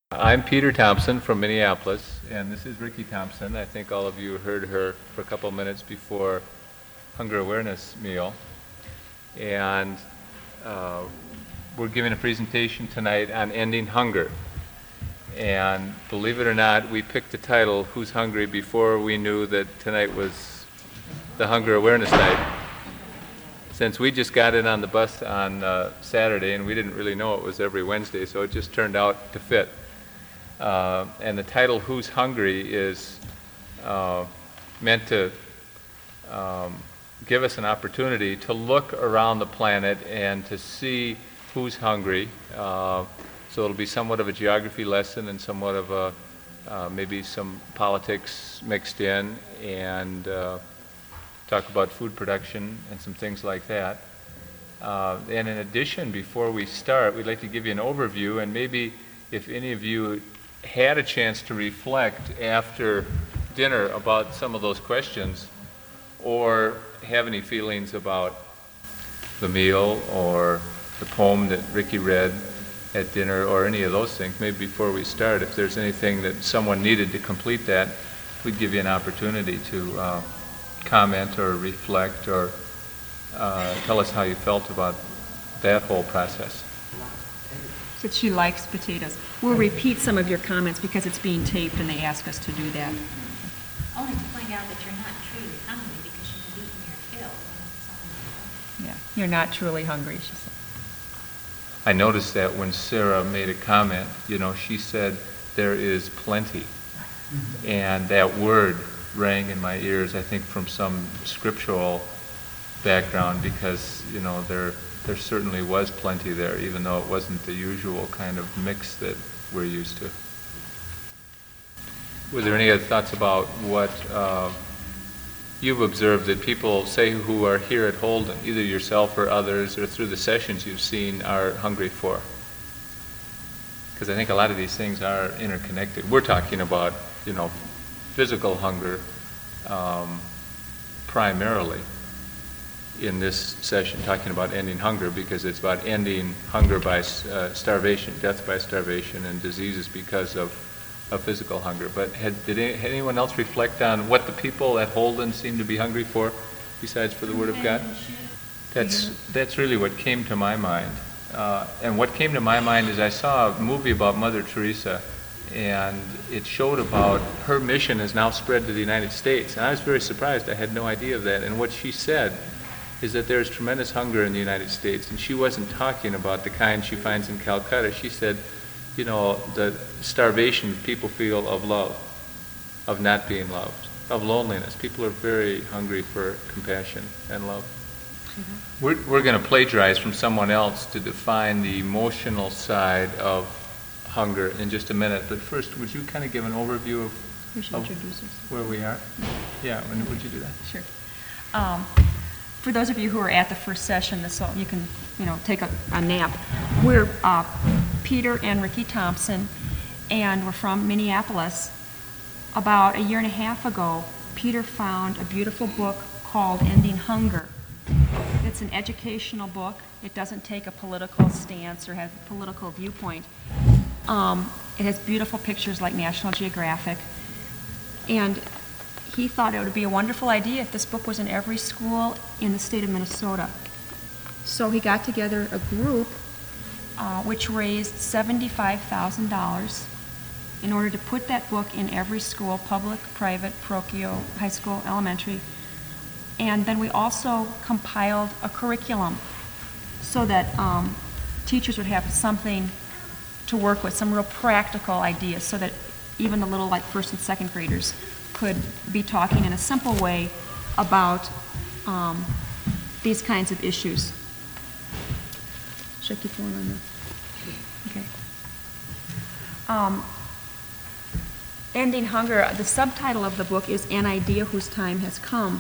I'm Peter Thompson from Minneapolis, and this is Ricky Thompson. I think all of you heard her for a couple of minutes before Hunger Awareness Meal. And we're giving a presentation tonight on ending hunger. And believe it or not, we picked the title, Who's Hungry, before we knew that tonight was the Hunger Awareness Night. Since we just got in on the bus on Saturday, and we didn't really know it was every Wednesday, so it just turned out to fit. And the title, Who's Hungry, is meant to give us an opportunity to look around the planet and to see who's hungry. So it'll be somewhat of a geography lesson and somewhat of a maybe some politics mixed in, and talk about food production and some things like that. And in addition, before we start, we'd like to give you an overview, and maybe if any of you had a chance to reflect after dinner about some of those questions, or have any feelings about the meal or the poem that Ricky read at dinner, or any of those things, maybe before we start, if there's anything that someone needed to complete that, we'd give you an opportunity to comment or reflect, or tell us how you felt about that whole process. That she likes potatoes. We'll repeat some of your comments because it's being taped and they ask us to do that. Only to find out that you're not truly hungry because you have eaten your fill. Yeah, you're not truly hungry, she said. I noticed that when Sarah made a comment, she said, there is plenty. And that word rang in my ears, I think, from some scriptural background, because, there certainly was plenty there, even though it wasn't the usual kind of mix that we're used to. Were there any other thoughts about what you've observed that people say who are here at Holden, either yourself or others, or through the sessions you've seen, are hungry for? Because I think a lot of these things are interconnected. We're talking about, physical hunger primarily in this session, talking about ending hunger, because it's about ending hunger by starvation, death by starvation, and diseases because of physical hunger. But did anyone else reflect on what the people at Holden seem to be hungry for, besides for the Word of God? That's really what came to my mind. And what came to my mind is I saw a movie about Mother Teresa, and it showed about her mission has now spread to the United States. And I was very surprised. I had no idea of that. And what she said is that there is tremendous hunger in the United States. And she wasn't talking about the kind she finds in Calcutta. She said, the starvation people feel of love, of not being loved, of loneliness. People are very hungry for compassion and love. Mm-hmm. We're going to plagiarize from someone else to define the emotional side of hunger in just a minute. But first, would you kind of give an overview of where we are? Yeah, would you do that? Sure. For those of you who are at the first session, so you can, take a nap. We're Peter and Ricky Thompson, and we're from Minneapolis. About a year and a half ago, Peter found a beautiful book called Ending Hunger. It's an educational book. It doesn't take a political stance or have a political viewpoint. It has beautiful pictures like National Geographic. And he thought it would be a wonderful idea if this book was in every school in the state of Minnesota. So he got together a group which raised $75,000 in order to put that book in every school, public, private, parochial, high school, elementary. And then we also compiled a curriculum so that teachers would have something to work with, some real practical ideas, so that even the little first and second graders could be talking in a simple way about these kinds of issues. Should I keep going on that? Okay. Ending Hunger, the subtitle of the book is An Idea Whose Time Has Come.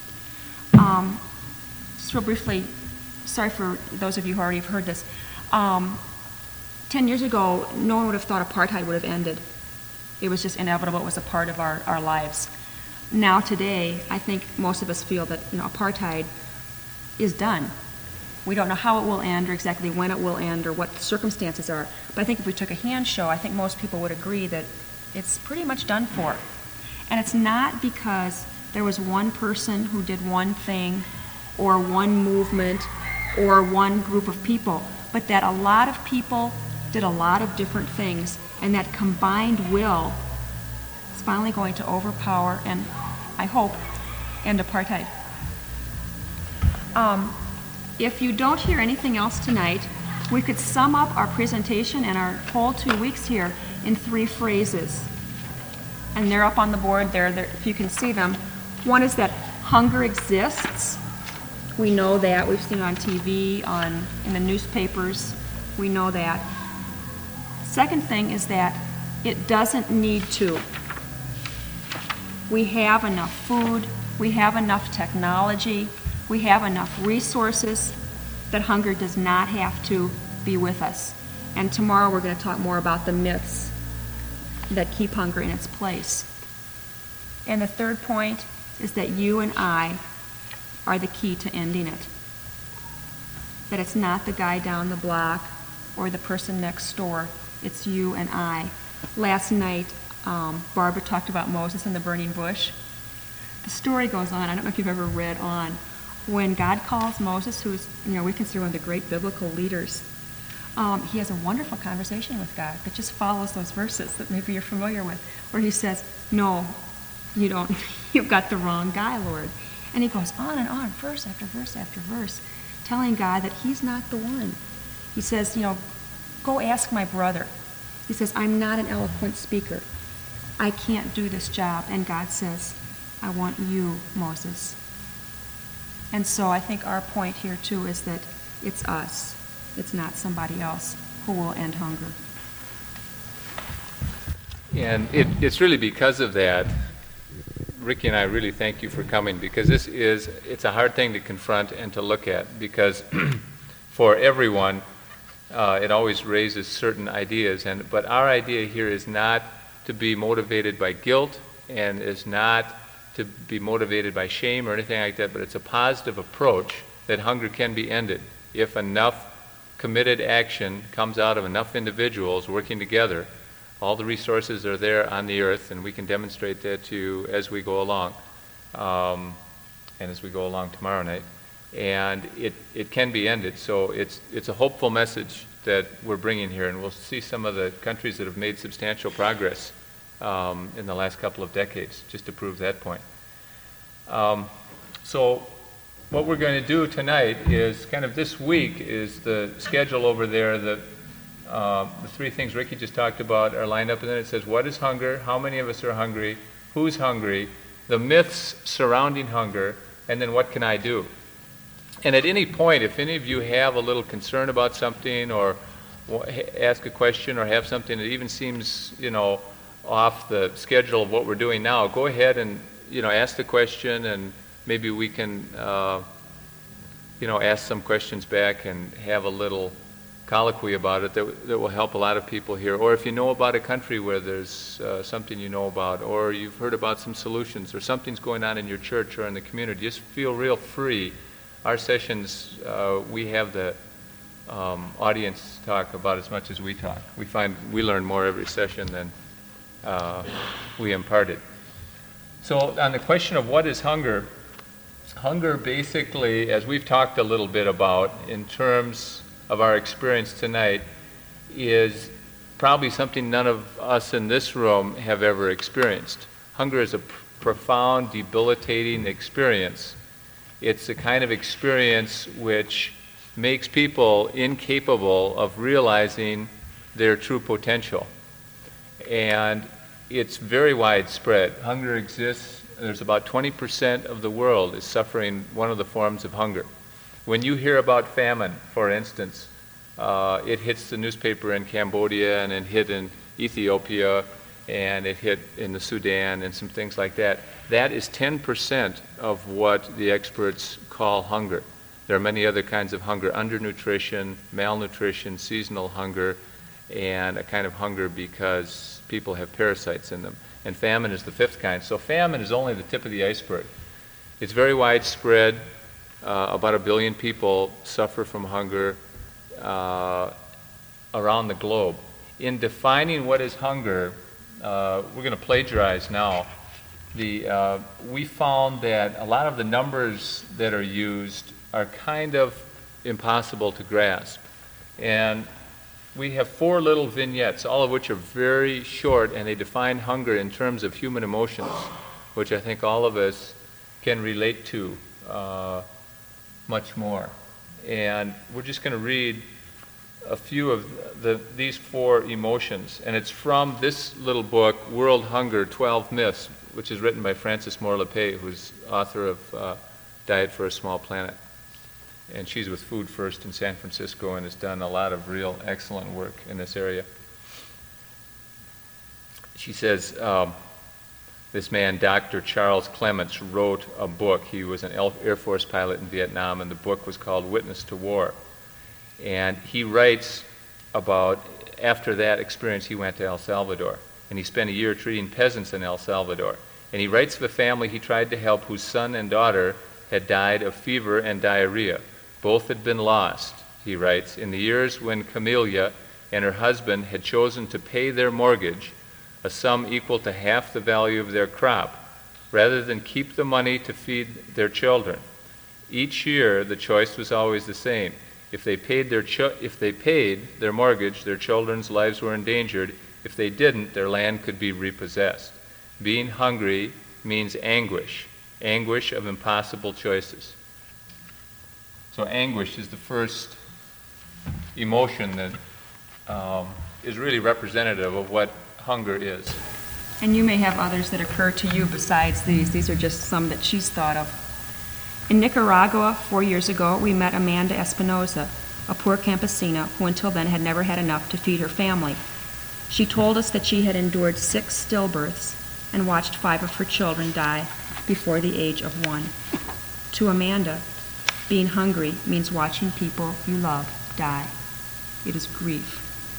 Just real briefly, sorry for those of you who already have heard this. 10 years ago, no one would have thought apartheid would have ended. It was just inevitable. It was a part of our lives. Now today, I think most of us feel that apartheid is done. We don't know how it will end or exactly when it will end or what the circumstances are. But I think if we took a hand show, I think most people would agree that it's pretty much done for. And it's not because there was one person who did one thing or one movement or one group of people, but that a lot of people did a lot of different things, and that combined will is finally going to overpower and, I hope, end apartheid. If you don't hear anything else tonight, we could sum up our presentation and our whole 2 weeks here in 3 phrases. And they're up on the board there, if you can see them. One is that hunger exists. We know that. We've seen it on TV, in the newspapers. We know that. Second thing is that it doesn't need to. We have enough food. We have enough technology. We have enough resources that hunger does not have to be with us. And tomorrow we're going to talk more about the myths that keep hunger in its place. And the third point is that you and I are the key to ending it. That it's not the guy down the block or the person next door. It's you and I. Last night, Barbara talked about Moses and the burning bush. The story goes on, I don't know if you've ever read on, when God calls Moses, who is, we consider one of the great biblical leaders, he has a wonderful conversation with God that just follows those verses that maybe you're familiar with, where he says, no, you don't, you've got the wrong guy, Lord. And he goes on and on, verse after verse after verse, telling God that he's not the one. He says, go ask my brother. He says, I'm not an eloquent speaker. I can't do this job. And God says, I want you, Moses. And so I think our point here, too, is that it's us. It's not somebody else who will end hunger. And it's really because of that, Ricky and I really thank you for coming, because it's a hard thing to confront and to look at, because for everyone, it always raises certain ideas. But our idea here is not to be motivated by guilt and is not to be motivated by shame or anything like that, but it's a positive approach that hunger can be ended if enough committed action comes out of enough individuals working together. All the resources are there on the earth, and we can demonstrate that to you as we go along, and as we go along tomorrow night. And it can be ended. So it's a hopeful message that we're bringing here, and we'll see some of the countries that have made substantial progress in the last couple of decades, just to prove that point. So what we're going to do tonight is kind of this week is the schedule over there. The 3 things Ricky just talked about are lined up, and then it says, what is hunger? How many of us are hungry? Who's hungry? The myths surrounding hunger, and then what can I do? And at any point, if any of you have a little concern about something or ask a question or have something that even seems, off the schedule of what we're doing now, go ahead and, ask the question, and maybe we can, ask some questions back and have a little colloquy about it that will help a lot of people here. Or if you know about a country where there's something you know about, or you've heard about some solutions, or something's going on in your church or in the community, just feel real free. Our sessions, we have the audience talk about as much as we talk. We find we learn more every session than we impart it. So on the question of what is hunger, hunger basically, as we've talked a little bit about in terms of our experience tonight, is probably something none of us in this room have ever experienced. Hunger is a profound, debilitating experience. It's a kind of experience which makes people incapable of realizing their true potential. And it's very widespread. Hunger exists. There's about 20% of the world is suffering one of the forms of hunger. When you hear about famine, for instance, it hits the newspaper in Cambodia, and it hit in Ethiopia, and it hit in the Sudan and some things like that. That is 10% of what the experts call hunger. There are many other kinds of hunger: undernutrition, malnutrition, seasonal hunger, and a kind of hunger because people have parasites in them. And famine is the 5th kind. So famine is only the tip of the iceberg. It's very widespread. about 1 billion people suffer from hunger around the globe. In defining what is hunger, we're going to plagiarize now. We found that a lot of the numbers that are used are kind of impossible to grasp. And we have 4 little vignettes, all of which are very short, and they define hunger in terms of human emotions, which I think all of us can relate to much more. And we're just going to read a few of these 4 emotions, and it's from this little book, World Hunger, 12 Myths, which is written by Frances Moore Lappé, who's author of Diet for a Small Planet. And she's with Food First in San Francisco and has done a lot of real excellent work in this area. She says, this man, Dr. Charles Clements, wrote a book. He was an Air Force pilot in Vietnam, and the book was called Witness to War. And he writes about, after that experience, he went to El Salvador, and he spent a year treating peasants in El Salvador. And he writes of a family he tried to help whose son and daughter had died of fever and diarrhea. Both had been lost, he writes, in the years when Camelia and her husband had chosen to pay their mortgage, a sum equal to half the value of their crop, rather than keep the money to feed their children. Each year, the choice was always the same. If they paid their mortgage, their children's lives were endangered. If they didn't, their land could be repossessed. Being hungry means anguish of impossible choices. So anguish is the first emotion that is really representative of what hunger is. And you may have others that occur to you besides these. These are just some that she's thought of. In Nicaragua, 4 years ago, we met Amanda Espinoza, a poor campesina who until then had never had enough to feed her family. She told us that she had endured 6 stillbirths and watched 5 of her children die before the age of 1. To Amanda, being hungry means watching people you love die. It is grief.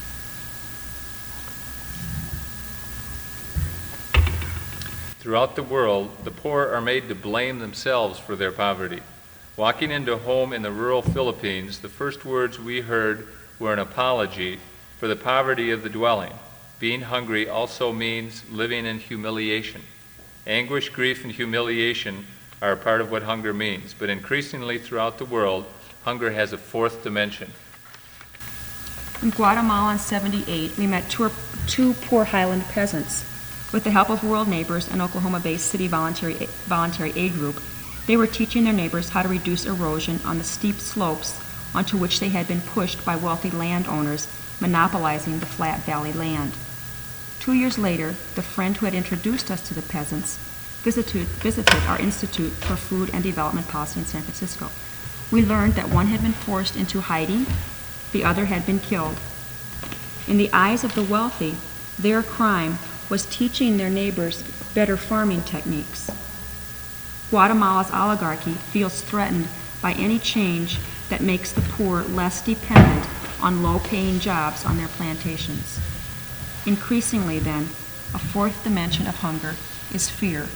Throughout the world, the poor are made to blame themselves for their poverty. Walking into a home in the rural Philippines, the first words we heard were an apology for the poverty of the dwelling. Being hungry also means living in humiliation. Anguish, grief, and humiliation are a part of what hunger means, but increasingly throughout the world, hunger has a 4th dimension. In Guatemala in 78, we met two poor highland peasants. With the help of World Neighbors, an Oklahoma-based city voluntary aid group, they were teaching their neighbors how to reduce erosion on the steep slopes onto which they had been pushed by wealthy landowners monopolizing the flat valley land. 2 years later, the friend who had introduced us to the peasants visited our Institute for Food and Development Policy in San Francisco. We learned that one had been forced into hiding, the other had been killed. In the eyes of the wealthy, their crime was teaching their neighbors better farming techniques. Guatemala's oligarchy feels threatened by any change that makes the poor less dependent on low-paying jobs on their plantations. Increasingly, then, a 4th dimension of hunger is fear.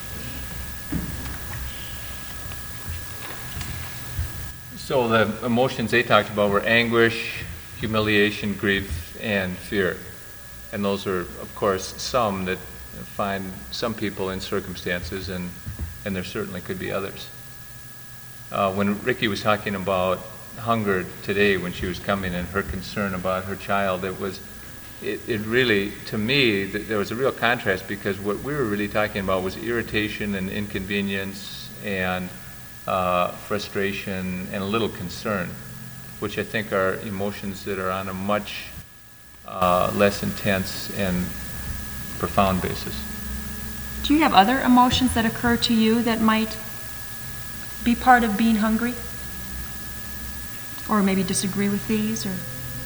So the emotions they talked about were anguish, humiliation, grief, and fear. And those are, of course, some that find some people in circumstances, and there certainly could be others. When Ricky was talking about hunger today when she was coming and her concern about her child, it really, to me, there was a real contrast, because what we were really talking about was irritation and inconvenience and frustration and a little concern, which I think are emotions that are on a much less intense and profound basis. Do you have other emotions that occur to you that might be part of being hungry? Or maybe disagree with these? Or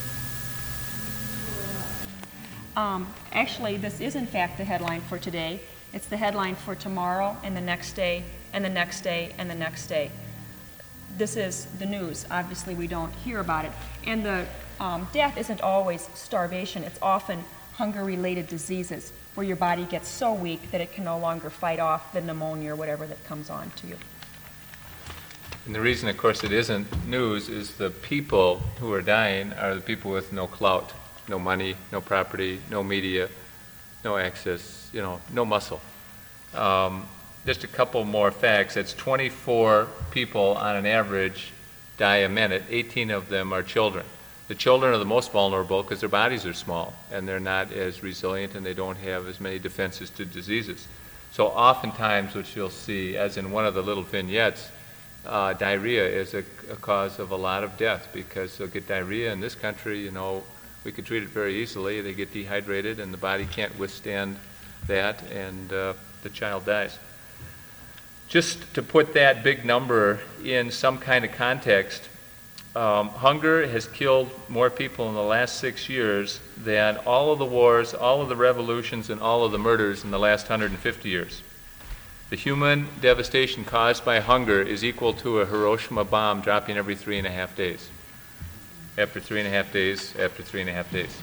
actually, this is in fact the headline for today. It's the headline for tomorrow and the next day and the next day and the next day. This is the news. Obviously, we don't hear about it. And the death isn't always starvation. It's often hunger-related diseases where your body gets so weak that it can no longer fight off the pneumonia or whatever that comes on to you. And the reason, of course, it isn't news is the people who are dying are the people with no clout, no money, no property, no media, no access, no muscle. Just a couple more facts. It's 24 people on an average die a minute. 18 of them are children. The children are the most vulnerable because their bodies are small and they're not as resilient and they don't have as many defenses to diseases. So oftentimes what you'll see, as in one of the little vignettes, diarrhea is a cause of a lot of death because they'll get diarrhea in this country. We could treat it very easily. They get dehydrated and the body can't withstand that, and the child dies. Just to put that big number in some kind of context, hunger has killed more people in the last 6 years than all of the wars, all of the revolutions, and all of the murders in the last 150 years. The human devastation caused by hunger is equal to a Hiroshima bomb dropping every 3.5 days. After 3.5 days, after 3.5 days.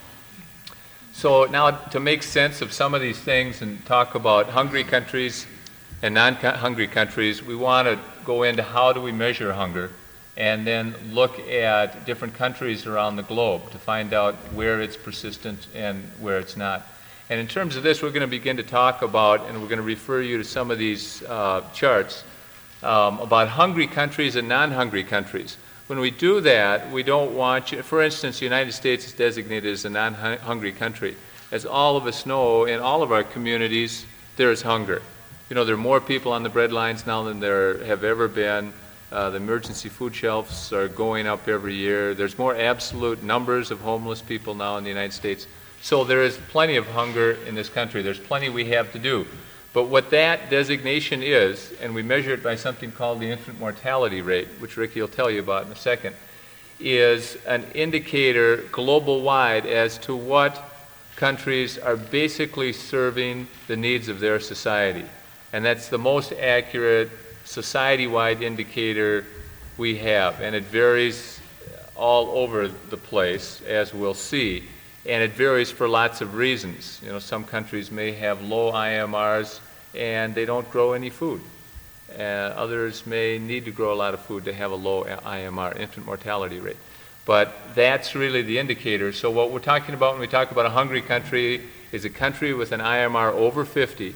So now to make sense of some of these things and talk about hungry countries and non-hungry countries, we want to go into how do we measure hunger and then look at different countries around the globe to find out where it's persistent and where it's not. And in terms of this, we're going to begin to talk about, and we're going to refer you to some of these charts, about hungry countries and non-hungry countries. When we do that, we don't want you, for instance, the United States is designated as a non-hungry country. As all of us know, in all of our communities, there is hunger. There are more people on the bread lines now than there have ever been. The emergency food shelves are going up every year. There's more absolute numbers of homeless people now in the United States. So there is plenty of hunger in this country. There's plenty we have to do. But what that designation is, and we measure it by something called the infant mortality rate, which Ricky will tell you about in a second, is an indicator global-wide as to what countries are basically serving the needs of their society. And that's the most accurate society-wide indicator we have. And it varies all over the place, as we'll see. And it varies for lots of reasons. Some countries may have low IMRs and they don't grow any food. Others may need to grow a lot of food to have a low IMR, infant mortality rate. But that's really the indicator. So what we're talking about when we talk about a hungry country is a country with an IMR over 50.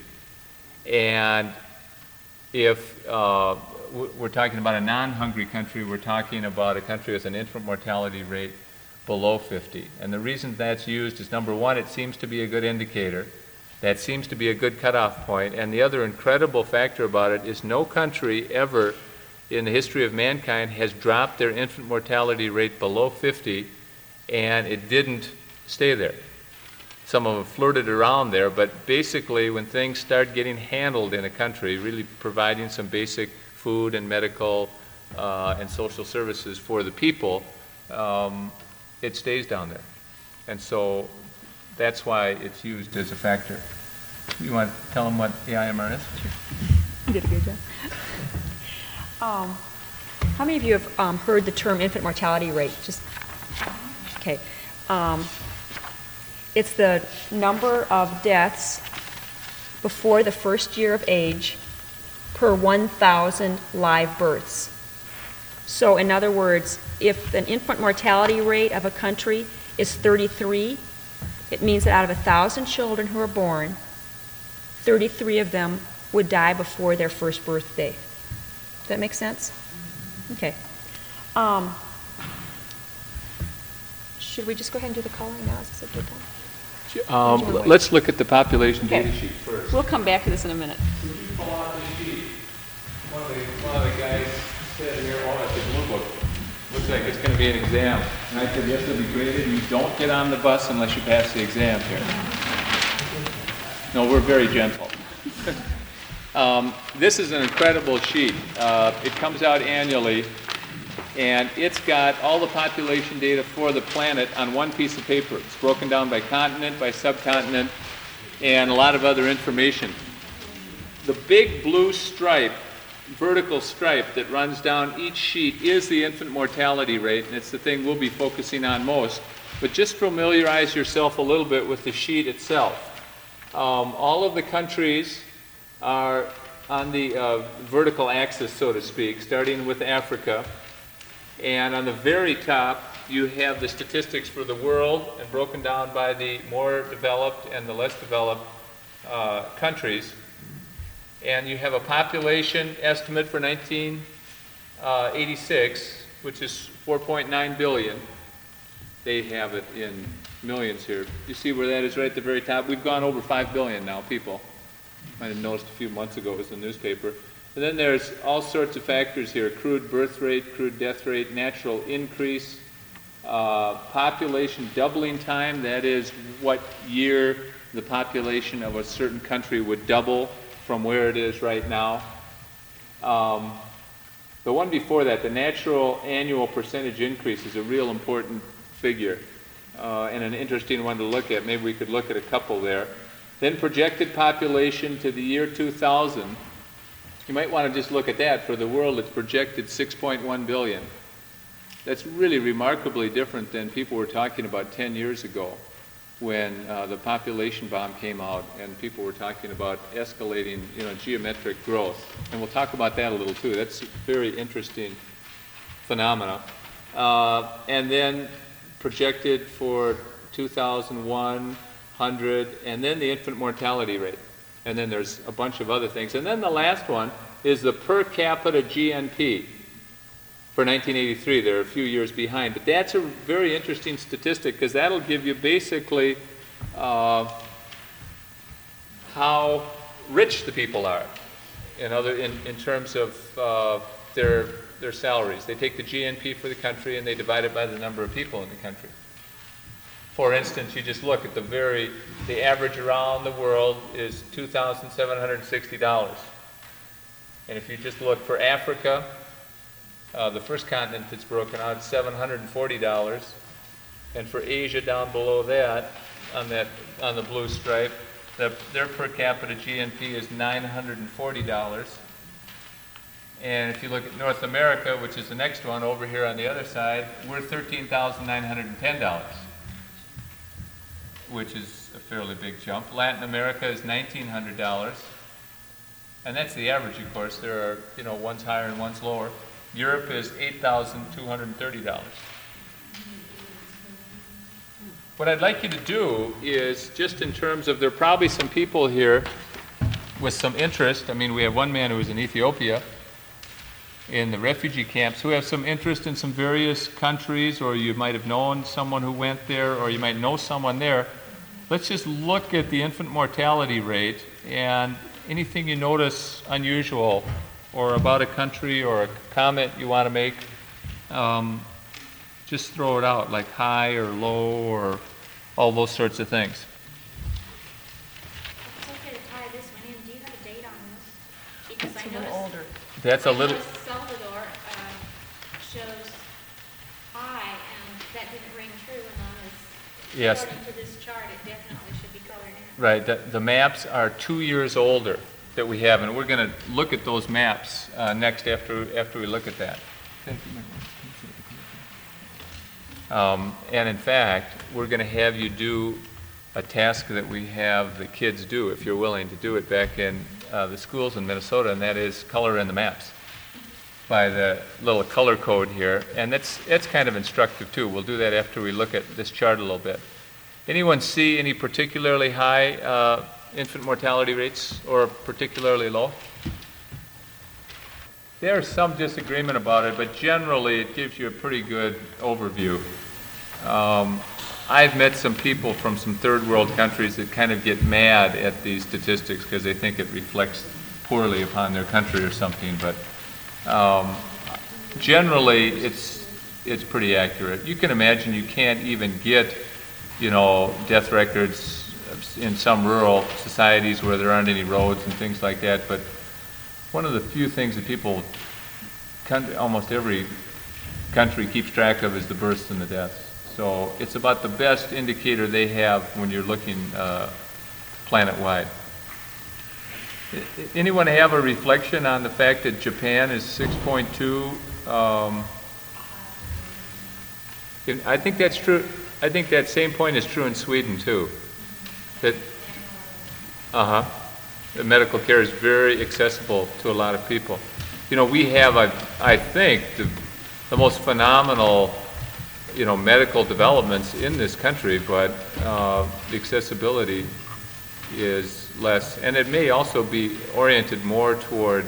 And if we're talking about a non-hungry country, we're talking about a country with an infant mortality rate below 50. And the reason that's used is, number one, it seems to be a good indicator. That seems to be a good cutoff point. And the other incredible factor about it is no country ever in the history of mankind has dropped their infant mortality rate below 50, and it didn't stay there. Some of them flirted around there, but basically when things start getting handled in a country, really providing some basic food and medical and social services for the people, it stays down there. And so that's why it's used as a factor. You want to tell them what the IMR is? Sure. You did a good job. How many of you have heard the term infant mortality rate? Okay. It's the number of deaths before the first year of age per 1,000 live births. So in other words, if an infant mortality rate of a country is 33, it means that out of 1,000 children who are born, 33 of them would die before their first birthday. Does that make sense? Okay. Should we just go ahead and do the coloring now? Is this a good time? Let's look at the population Okay. data sheet first. We'll come back to this in a minute. Would you pull out the sheet? One of the guys said here, oh, it's a blue book. Looks like it's going to be an exam. And I said, yes, it'll be graded. You don't get on the bus unless you pass the exam here. No, we're very gentle. This is an incredible sheet. It comes out annually, and it's got all the population data for the planet on one piece of paper. It's broken down by continent, by subcontinent, and a lot of other information. The big blue stripe, vertical stripe that runs down each sheet is the infant mortality rate, and it's the thing we'll be focusing on most. But just familiarize yourself a little bit with the sheet itself. All of the countries are on the vertical axis, so to speak, starting with Africa. And on the very top, you have the statistics for the world and broken down by the more developed and the less developed countries. And you have a population estimate for 1986, which is 4.9 billion. They have it in millions here. You see where that is right at the very top? We've gone over 5 billion now, people. Might have noticed a few months ago it was in the newspaper. And then there's all sorts of factors here: crude birth rate, crude death rate, natural increase, population doubling time, that is what year the population of a certain country would double from where it is right now. The one before that, the natural annual percentage increase, is a real important figure and an interesting one to look at. Maybe we could look at a couple there. Then projected population to the year 2000. You might want to just look at that. For the world, it's projected 6.1 billion. That's really remarkably different than people were talking about 10 years ago when the population bomb came out and people were talking about escalating, geometric growth. And we'll talk about that a little too. That's a very interesting phenomena. And then projected for 2001, 100, and then the infant mortality rate. And then there's a bunch of other things. And then the last one is the per capita GNP for 1983. They're a few years behind. But that's a very interesting statistic because that'll give you basically how rich the people are in terms of their salaries. They take the GNP for the country and they divide it by the number of people in the country. For instance, you just look at the average around the world is $2,760. And if you just look for Africa, the first continent that's broken out, it's $740. And for Asia down below that, on the blue stripe, their per capita GNP is $940. And if you look at North America, which is the next one over here on the other side, we're $13,910. Which is a fairly big jump. Latin America is $1,900, and that's the average, of course. There are, one's higher and one's lower. Europe is $8,230. What I'd like you to do is, just in terms of, there are probably some people here with some interest. I mean, we have one man who was in Ethiopia in the refugee camps who have some interest in some various countries, or you might have known someone who went there, or you might know someone there. Let's just look at the infant mortality rate and anything you notice unusual or about a country or a comment you want to make, just throw it out, like high or low or all those sorts of things. It's okay to tie this one in. Do you have a date on this? Because It's I a little noticed older. That's a little... Salvador shows high, and that didn't ring true when I was... Yes. According to this chart, it definitely should be colored in. Right, the maps are 2 years older that we have, and we're going to look at those maps next after we look at that. And in fact, we're going to have you do a task that we have the kids do, if you're willing to do it, back in the schools in Minnesota, and that is color in the maps by the little color code here. And that's kind of instructive too. We'll do that after we look at this chart a little bit. Anyone see any particularly high infant mortality rates or particularly low? There's some disagreement about it, but generally it gives you a pretty good overview. I've met some people from some third world countries that kind of get mad at these statistics because they think it reflects poorly upon their country or something, but generally it's pretty accurate. You can imagine you can't even get, death records in some rural societies where there aren't any roads and things like that, but one of the few things that almost every country keeps track of is the births and the deaths. So it's about the best indicator they have when you're looking planet-wide. Anyone have a reflection on the fact that Japan is 6.2? I think that's true. I think that same point is true in Sweden too. medical care is very accessible to a lot of people. You know, we have, I think, the most phenomenal, you know, medical developments in this country, but the accessibility is less. And it may also be oriented more toward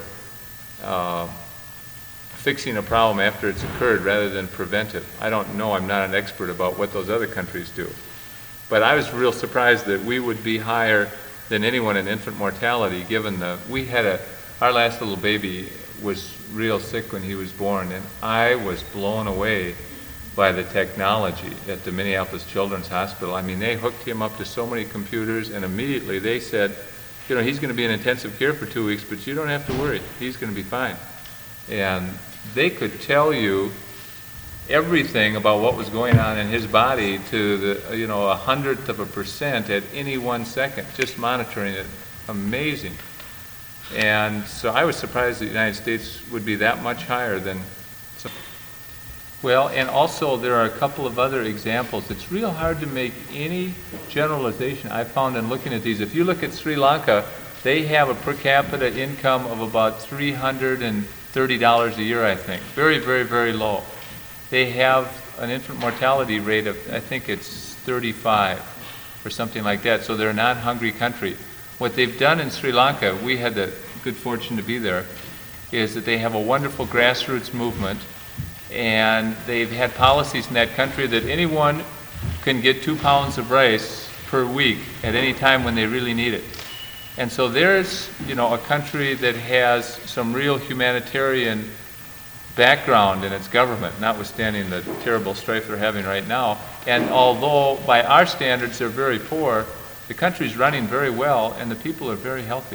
fixing a problem after it's occurred rather than preventive. I don't know, I'm not an expert about what those other countries do. But I was real surprised that we would be higher than anyone in infant mortality, given our last little baby was real sick when he was born, and I was blown away by the technology at the Minneapolis Children's Hospital. I mean, they hooked him up to so many computers, and immediately they said, you know, he's going to be in intensive care for 2 weeks, but you don't have to worry. He's going to be fine. And they could tell you everything about what was going on in his body to the, you know, 100% at any 1 second, just monitoring it. Amazing. And so I was surprised that the United States would be that much higher than some. Well, and also there are a couple of other examples. It's real hard to make any generalization I found in looking at these. If you look at Sri Lanka, they have a per capita income of about $330 a year, I think. Very, very, very low. They have an infant mortality rate of, I think it's 35 or something like that, so they're a non-hungry country. What they've done in Sri Lanka, we had the good fortune to be there, is that they have a wonderful grassroots movement, and they've had policies in that country that anyone can get 2 pounds of rice per week at any time when they really need it. And so there's, you know, a country that has some real humanitarian background in its government, notwithstanding the terrible strife they're having right now. And although by our standards they're very poor, the country's running very well, and the people are very healthy.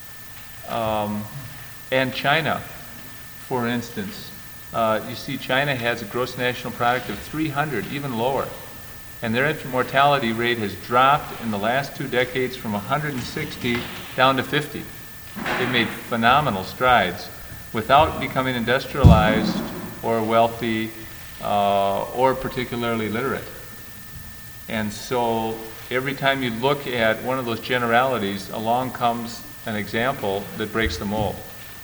And China, for instance, you see China has a gross national product of 300, even lower. And their infant mortality rate has dropped in the last 2 decades from 160 down to 50. They've made phenomenal strides without becoming industrialized or wealthy or particularly literate. And so every time you look at one of those generalities, along comes an example that breaks the mold.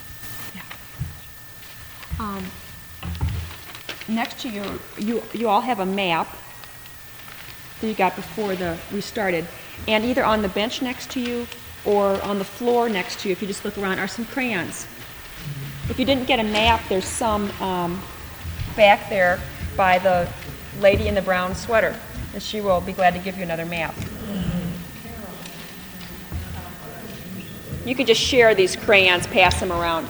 Yeah. Next to you all have a map that you got before we started. And either on the bench next to you or on the floor next to you, if you just look around, are some crayons. If you didn't get a map, there's some back there by the lady in the brown sweater, and she will be glad to give you another map. You can just share these crayons, pass them around.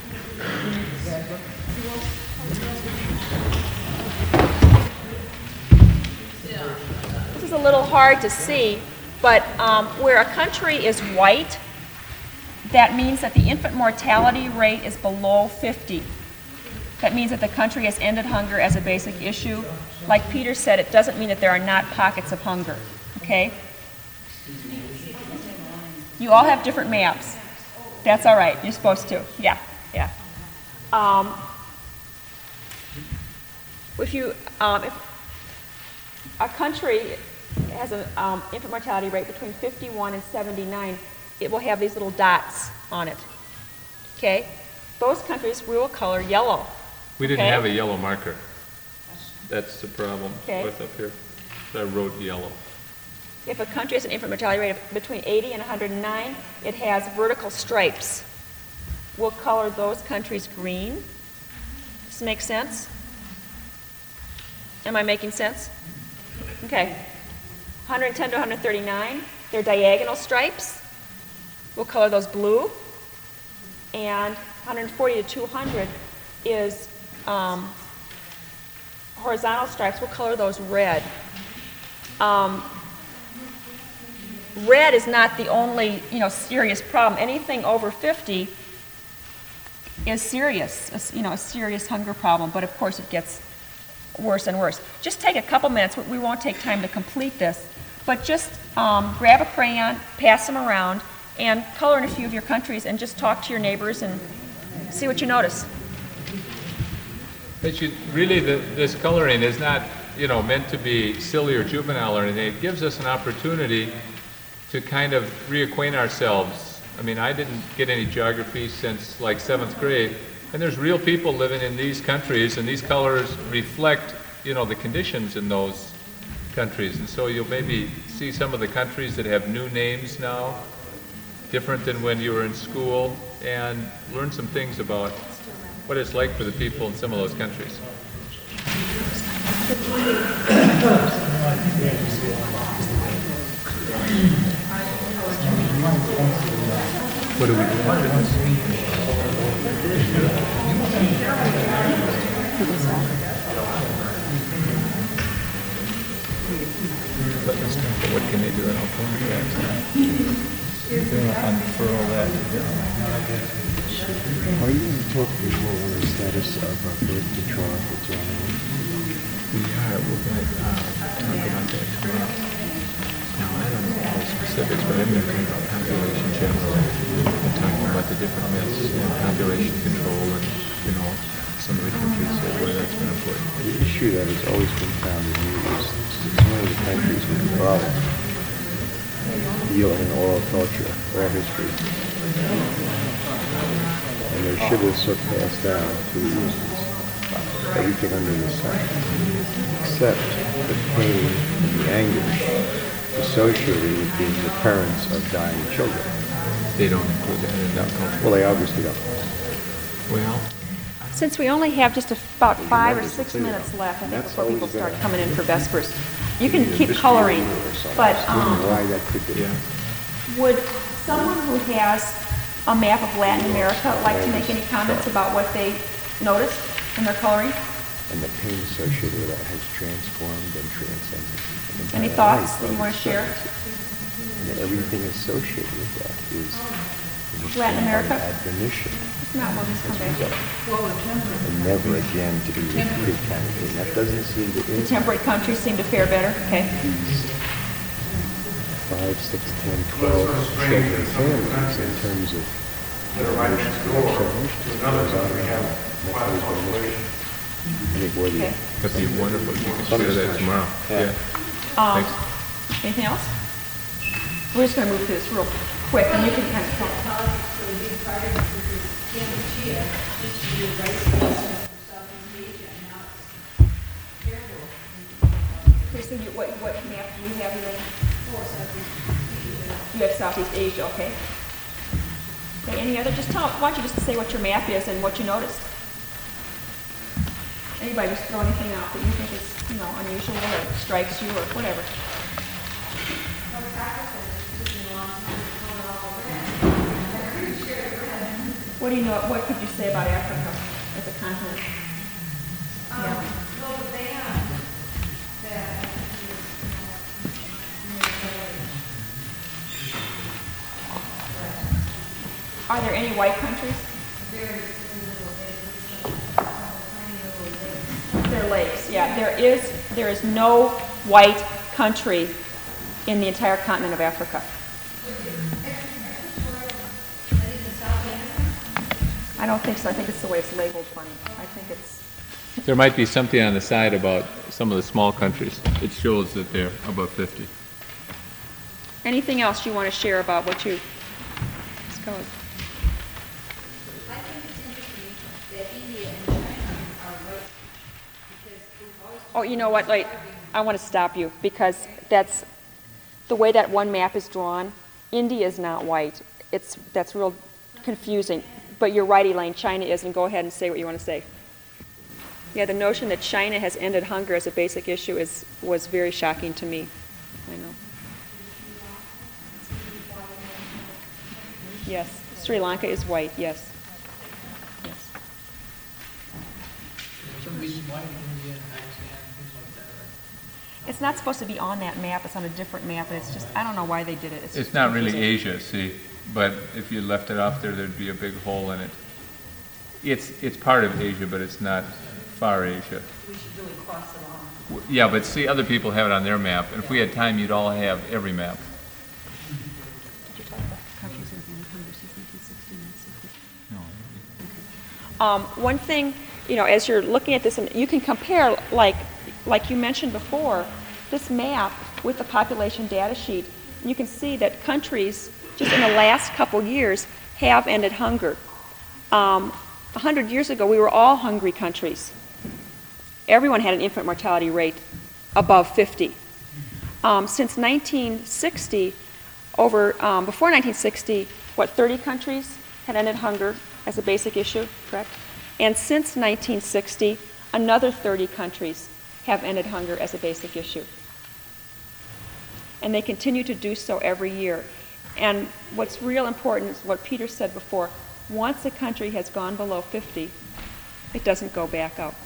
This is a little hard to see, but where a country is white, that means that the infant mortality rate is below 50. That means that the country has ended hunger as a basic issue. Like Peter said, it doesn't mean that there are not pockets of hunger, okay? You all have different maps. That's all right, you're supposed to, yeah. If a country has an infant mortality rate between 51 and 79, it will have these little dots on it. Okay? Those countries we will color yellow. We didn't have a yellow marker. That's the problem. Okay. What's up here? So I wrote yellow. If a country has an infant mortality rate of between 80 and 109, it has vertical stripes. We'll color those countries green. Does this make sense? Am I making sense? Okay. 110 to 139, they're diagonal stripes. We'll color those blue. And 140 to 200 is horizontal stripes. We'll color those red. Red is not the only, serious problem. Anything over 50 is serious, a serious hunger problem. But of course, it gets worse and worse. Just take a couple minutes. We won't take time to complete this, but just grab a crayon, pass them around, and color in a few of your countries, and just talk to your neighbors and see what you notice. But this coloring is not, meant to be silly or juvenile or anything. It gives us an opportunity to kind of reacquaint ourselves I mean, I didn't get any geography since like 7th grade, and there's real people living in these countries, and these colors reflect, the conditions in those countries. And so you'll maybe see some of the countries that have new names now, different than when you were in school, and learn some things about what it's like for the people in some of those countries. What do we do after this? Let us know, but what can they do, and I'll phone you back. They're going to unfurl that. Are you going to talk more on the status of birth control that's on? We are. We're going to talk about that tomorrow. Now, I don't know all the specifics, but I'm going to talk about population generally and talking about the different myths and population control and, some of the countries where that's been important. The issue that has always been found in me is it's one of the countries with the problem deal in oral culture, oral history. And they should have surpassed down to everything under the sun, except the pain and the anguish associated with being the parents of dying children. They don't include that in that culture. Well, they obviously don't. Well, Since we only have just about 5 or remember 6 to say minutes that. left, I think, That's before people always start been- coming in for Vespers, you can Maybe a keep mystery coloring, or something. but I don't know why that could be. yeah. would someone who has a map of Latin America like to make any comments about what they noticed in their coloring? And the pain associated with that has transformed and transcended. an Any entire thoughts life that you of want to share? And that everything associated with that is Latin America? admonition. If not, we'll just come back. And never again to be repeated kind of thing. That doesn't seem to The impact temperate countries seem to fare better, okay? these 5, 6, 10, 12 children families in terms of emotions, goes on and on. That's always been a mystery. I think whether Okay. That'd be wonderful if you could share that tomorrow. Yeah. Thanks. Anything else? We're just going to move through this real quick, and you can kind of talk. Okay, so what map do you have, Elaine? You have Southeast Asia, okay. Okay, any other, why don't you just say what your map is and what you noticed? Anybody just throw anything out that you think is, unusual or strikes you or whatever. What do you know, what could you say about Africa as a continent? Yeah. Are there any white countries? There are lakes, yeah. There is no white country in the entire continent of Africa. I don't think so. I think it's the way it's labeled funny. I think it's... There might be something on the side about some of the small countries. It shows that they're above 50. Anything else you want to share about what you... Let's go. I think it's interesting that India and China are right, because we've always... Oh, you know what, I want to stop you, because that's... The way that one map is drawn, India is not white. That's real confusing. But you're right, Elaine, China is, and go ahead and say what you want to say. Yeah, the notion that China has ended hunger as a basic issue was very shocking to me. I know. Yes, Sri Lanka is white, yes. Yes. Some reason why India and Pakistan, things like that, right? It's not supposed to be on that map, it's on a different map, and it's just, I don't know why they did it. It's just not really confusing. Asia, see, but if you left it off there, there'd be a big hole in it. It's part of Asia, but it's not far Asia. We should really cross it off. Yeah, but see, other people have it on their map, and if we had time, you'd all have every map. Did you talk about countries that have been in hunger since 1960? No. One thing, as you're looking at this, and you can compare, like you mentioned before, this map with the population data sheet, you can see that countries, just in the last couple years, have ended hunger. 100 years ago, we were all hungry countries. Everyone had an infant mortality rate above 50. Since 1960, before 1960, 30 countries had ended hunger as a basic issue, correct? And since 1960, another 30 countries have ended hunger as a basic issue. And they continue to do so every year. And what's real important is what Peter said before. Once a country has gone below 50, it doesn't go back up.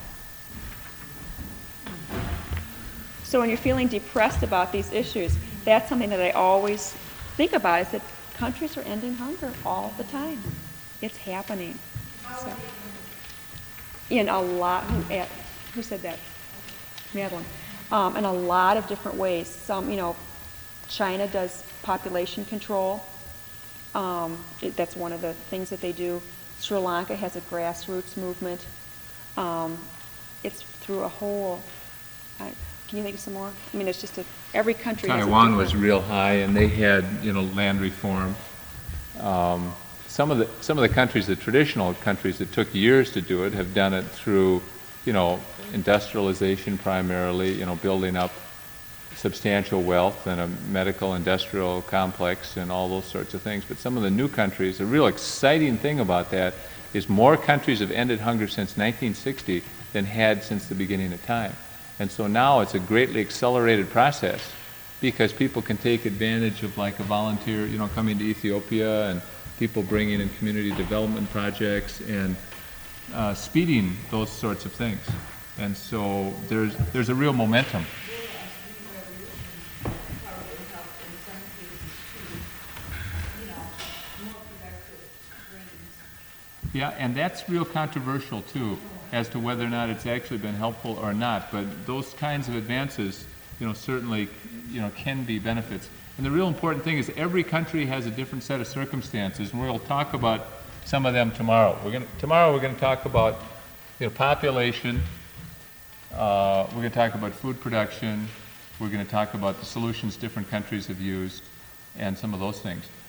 So when you're feeling depressed about these issues, that's something that I always think about, is that countries are ending hunger all the time. It's happening. So, in a lot, who said that? Madeline. In a lot of different ways. Some, China does population control. That's one of the things that they do. Sri Lanka has a grassroots movement. It's through a whole. Can you think of some more? I mean, it's just every country. Taiwan was real high, and they had land reform. Some of the countries, the traditional countries that took years to do it, have done it through industrialization primarily. Building up substantial wealth and a medical industrial complex and all those sorts of things. But some of the new countries, the real exciting thing about that is more countries have ended hunger since 1960 than had since the beginning of time. And so now it's a greatly accelerated process because people can take advantage of like a volunteer, coming to Ethiopia, and people bringing in community development projects and speeding those sorts of things. And so there's a real momentum. Yeah, and that's real controversial too, as to whether or not it's actually been helpful or not. But those kinds of advances, certainly, can be benefits. And the real important thing is every country has a different set of circumstances, and we'll talk about some of them tomorrow. Tomorrow we're going to talk about, population. We're going to talk about food production. We're going to talk about the solutions different countries have used, and some of those things.